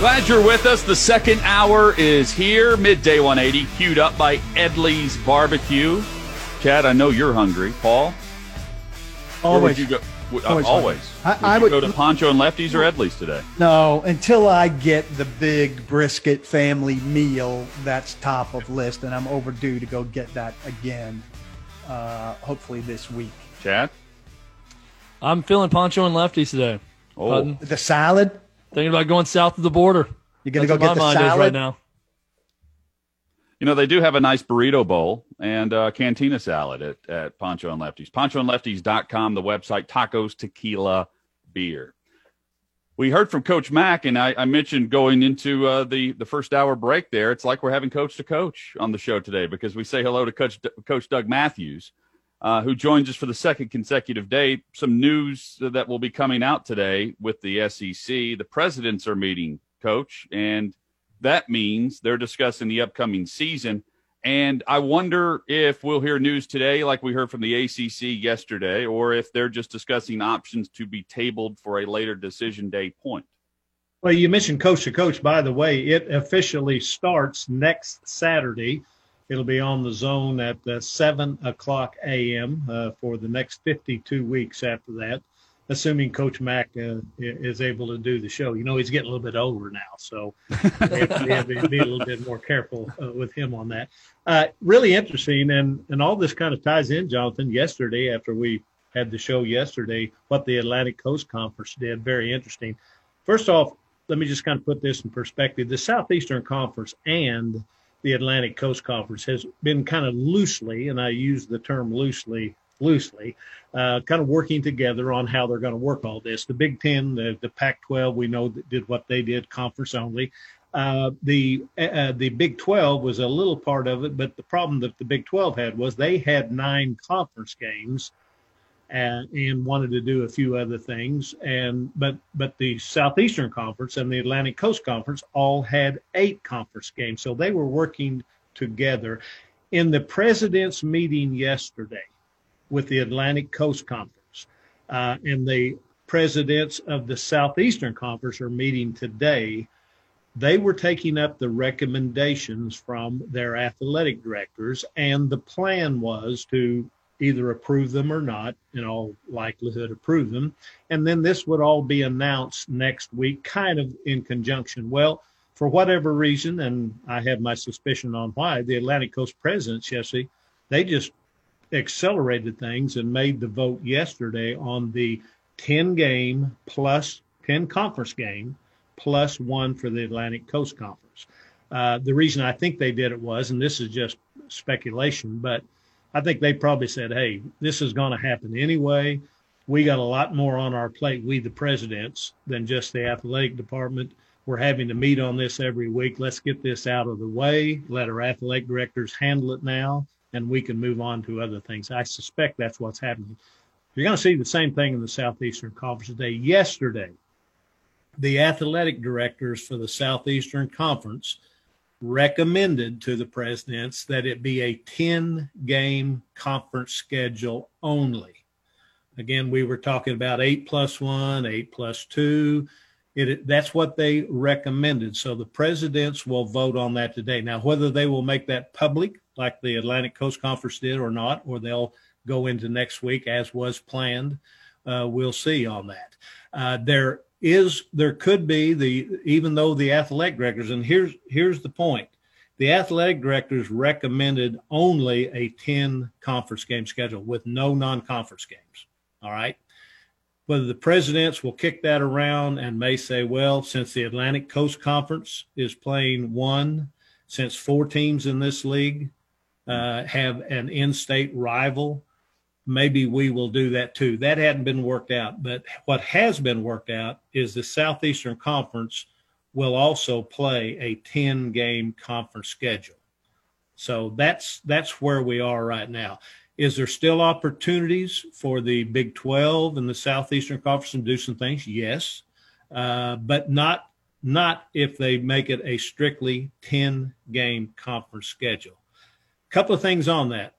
Glad you're with us. The second hour is here. Midday 180, queued up by Edley's Barbecue. Chad, I know you're hungry. Paul? Always. Where would you go? Always. I would go to Poncho and Lefty's or Edley's today? No, until I get the big brisket family meal, that's top of list, and I'm overdue to go get that again, hopefully this week. Chad? I'm feeling Poncho and Lefty's today. Oh. The salad? Thinking about going south of the border. You're going to go get the salad? Right now. You know, they do have a nice burrito bowl and cantina salad at Poncho and Lefty's. PonchoandLefty's.com, the website, tacos, tequila, beer. We heard from Coach Mack, and I mentioned going into the first hour break there. It's like we're having coach to coach on the show today because we say hello to Coach Doug Matthews, who joins us for the second consecutive day. Some news that will be coming out today with the SEC. The presidents are meeting, Coach, and that means they're discussing the upcoming season. And I wonder if we'll hear news today like we heard from the ACC yesterday, or if they're just discussing options to be tabled for a later decision day point. Well, you mentioned coach to coach. By the way, it officially starts next Saturday. It'll be on the zone at 7 o'clock a.m. For the next 52 weeks after that, assuming Coach Mack is able to do the show. You know, he's getting a little bit older now, so we have to be a little bit more careful with him on that. Really interesting, and all this kind of ties in, Jonathan, yesterday after we had the show yesterday, what the Atlantic Coast Conference did. Very interesting. First off, let me just kind of put this in perspective. The Southeastern Conference and the Atlantic Coast Conference has been kind of loosely, and I use the term loosely, kind of working together on how they're going to work all this. The Big Ten, the Pac-12, we know that did what they did, conference only. The Big 12 was a little part of it, but the problem that the Big 12 had was they had 9 conference games and wanted to do a few other things. But the Southeastern Conference and the Atlantic Coast Conference all had 8 conference games. So they were working together. In the president's meeting yesterday with the Atlantic Coast Conference, and the presidents of the Southeastern Conference are meeting today, they were taking up the recommendations from their athletic directors, and the plan was to either approve them or not, in all likelihood approve them, and then this would all be announced next week, kind of in conjunction. Well, for whatever reason, and I have my suspicion on why, the Atlantic Coast presidents, Jesse, they just accelerated things and made the vote yesterday on the 10 conference game plus 1 for the Atlantic Coast Conference. The reason I think they did it was, and this is just speculation, but I think they probably said, hey, this is going to happen anyway. We got a lot more on our plate, we the presidents, than just the athletic department. We're having to meet on this every week. Let's get this out of the way. Let our athletic directors handle it now, and we can move on to other things. I suspect that's what's happening. You're going to see the same thing in the Southeastern Conference today. Yesterday, the athletic directors for the Southeastern Conference recommended to the presidents that it be a 10-game conference schedule only. Again, we were talking about 8 plus 1, 8 plus 2. That's what they recommended. So the presidents will vote on that today. Now, whether they will make that public like the Atlantic Coast Conference did or not, or they'll go into next week as was planned, we'll see on that. There could be even though the athletic directors, and here's the point. The athletic directors recommended only a 10 conference game schedule with no non-conference games. All right. Whether the presidents will kick that around and may say, well, since the Atlantic Coast Conference is playing 1, since 4 teams in this league have an in-state rival, maybe we will do that too. That hadn't been worked out. But what has been worked out is the Southeastern Conference will also play a 10-game conference schedule. So that's where we are right now. Is there still opportunities for the Big 12 and the Southeastern Conference to do some things? Yes, but not if they make it a strictly 10-game conference schedule. A couple of things on that.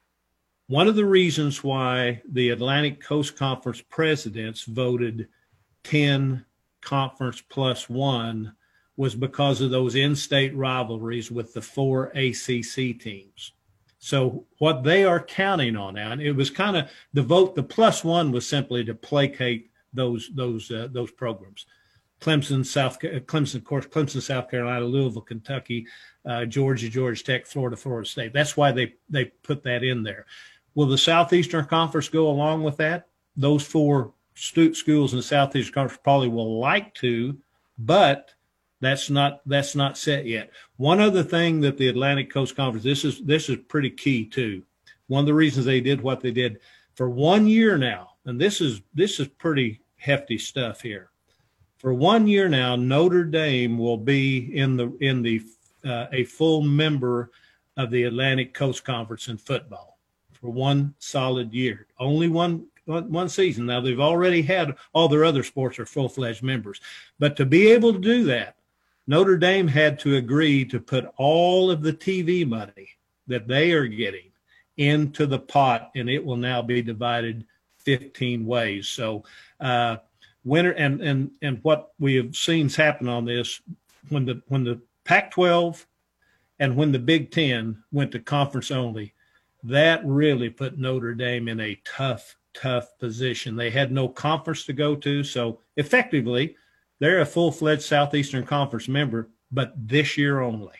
One of the reasons why the Atlantic Coast Conference presidents voted 10 conference plus 1 was because of those in-state rivalries with the 4 ACC teams. So what they are counting on now, and it was kind of the vote, the +1 was simply to placate those programs. Clemson, South Carolina, Louisville, Kentucky, Georgia, Georgia Tech, Florida, Florida State. That's why they put that in there. Will the Southeastern Conference go along with that? Those 4 schools in the Southeastern Conference probably will like to, but that's not set yet. One other thing that the Atlantic Coast Conference, this is pretty key too. One of the reasons they did what they did for 1 year now, and this is pretty hefty stuff here. For 1 year now, Notre Dame will be a full member of the Atlantic Coast Conference in football for 1 solid year. Only one season. Now, they've already had all their other sports are full-fledged members. But to be able to do that, Notre Dame had to agree to put all of the TV money that they are getting into the pot, and it will now be divided 15 ways. So winner and what we have seen happen on this, when the Pac-12 and when the Big Ten went to conference only, that really put Notre Dame in a tough position. They had no conference to go to, so effectively they're a full-fledged Southeastern Conference member, but this year only.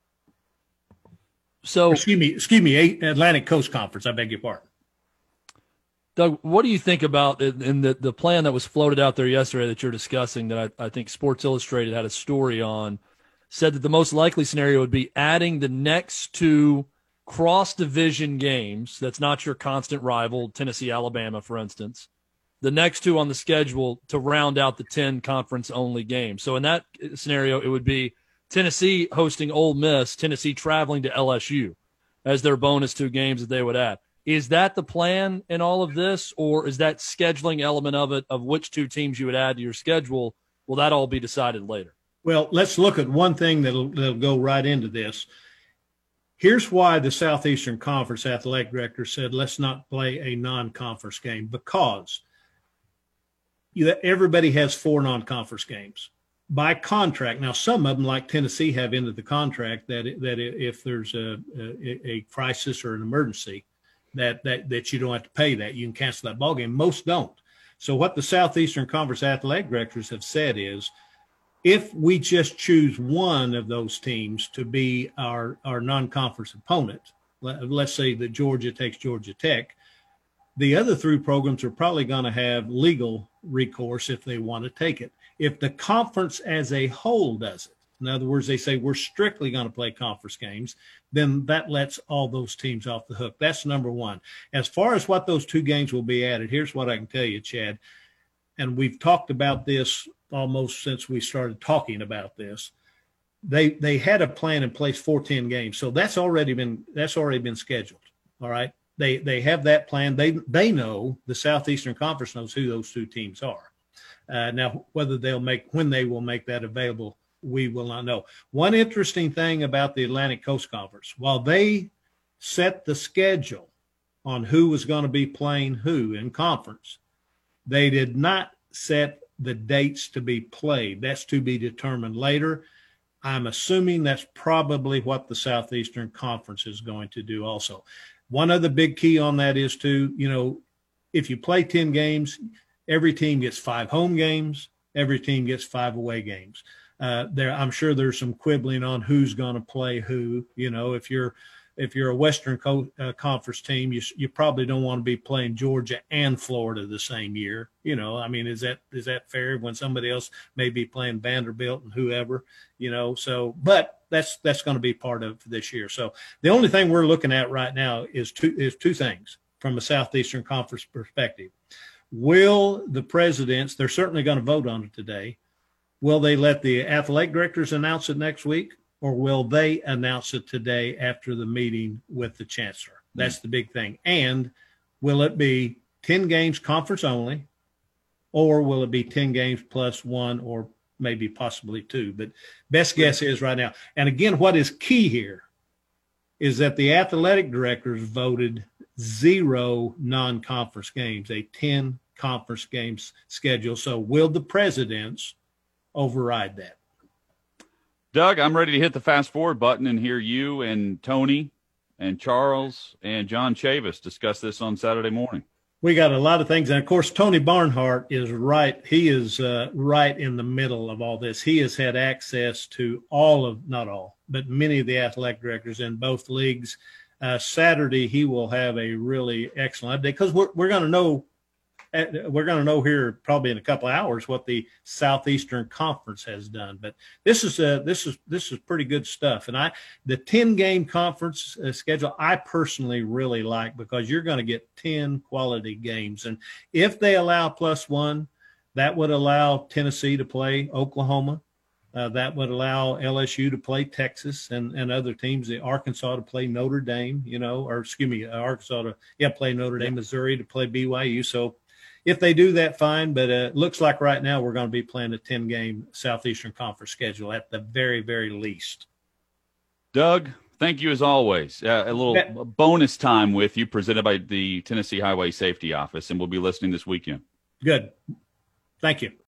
So excuse me, Atlantic Coast Conference, I beg your pardon. Doug, what do you think about in the plan that was floated out there yesterday that you're discussing that I think Sports Illustrated had a story on, said that the most likely scenario would be adding the next 2 cross-division games. That's not your constant rival, Tennessee, Alabama, for instance. The next 2 on the schedule to round out the 10 conference-only games. So in that scenario, it would be Tennessee hosting Ole Miss, Tennessee traveling to LSU as their bonus 2 games that they would add. Is that the plan in all of this, or is that scheduling element of it, of which 2 teams you would add to your schedule, will that all be decided later? Well, let's look at one thing that'll go right into this. Here's why the Southeastern Conference athletic director said, let's not play a non-conference game, because everybody has 4 non-conference games by contract. Now, some of them, like Tennessee, have into the contract that if there's a crisis or an emergency, that you don't have to pay that. You can cancel that ball game. Most don't. So what the Southeastern Conference athletic directors have said is, if we just choose one of those teams to be our non-conference opponent, let's say that Georgia takes Georgia Tech, the other 3 programs are probably going to have legal recourse if they want to take it. If the conference as a whole does it, in other words, they say we're strictly going to play conference games, then that lets all those teams off the hook. That's number one. As far as what those 2 games will be added, here's what I can tell you, Chad, and we've talked about this almost since we started talking about this. They had a plan in place for 10 games, so that's already been scheduled. All right, they have that plan. They know, the Southeastern Conference knows who those 2 teams are. Now, when they will make that available, we will not know. One interesting thing about the Atlantic Coast Conference, while they set the schedule on who was going to be playing who in conference, they did not set the dates to be played. That's to be determined later. I'm assuming that's probably what the Southeastern Conference is going to do also. One other big key on that is if you play 10 games, every team gets 5 home games, every team gets 5 away games. I'm sure there's some quibbling on who's going to play who. If you're a Western Conference team, you probably don't want to be playing Georgia and Florida the same year. Is that fair when somebody else may be playing Vanderbilt and whoever? But that's going to be part of this year. So the only thing we're looking at right now is two things from a Southeastern Conference perspective. Will the presidents? They're certainly going to vote on it today. Will they let the athletic directors announce it next week, or will they announce it today after the meeting with the chancellor? That's the big thing. And will it be 10 games conference only, or will it be 10 games plus 1 or maybe possibly 2? But best guess is right now. And again, what is key here is that the athletic directors voted 0 non-conference games, a 10 conference games schedule. So will the presidents override that? Doug, I'm ready to hit the fast forward button and hear you and Tony and Charles and John Chavis discuss this on Saturday morning. We got a lot of things. And, of course, Tony Barnhart is right. He is right in the middle of all this. He has had access to not all, but many of the athletic directors in both leagues. Saturday, he will have a really excellent update because we're going to know. We're going to know here probably in a couple of hours what the Southeastern Conference has done. But this is pretty good stuff. And the 10-game conference schedule I personally really like because you're going to get 10 quality games. And if they allow +1, that would allow Tennessee to play Oklahoma. That would allow LSU to play Texas and other teams, the Arkansas to play Notre Dame, Arkansas to play Notre Dame, Missouri to play BYU. So if they do that, fine. But it looks like right now we're going to be playing a 10-game Southeastern Conference schedule at the very, very least. Doug, thank you as always. A little bonus time with you presented by the Tennessee Highway Safety Office, and we'll be listening this weekend. Good. Thank you.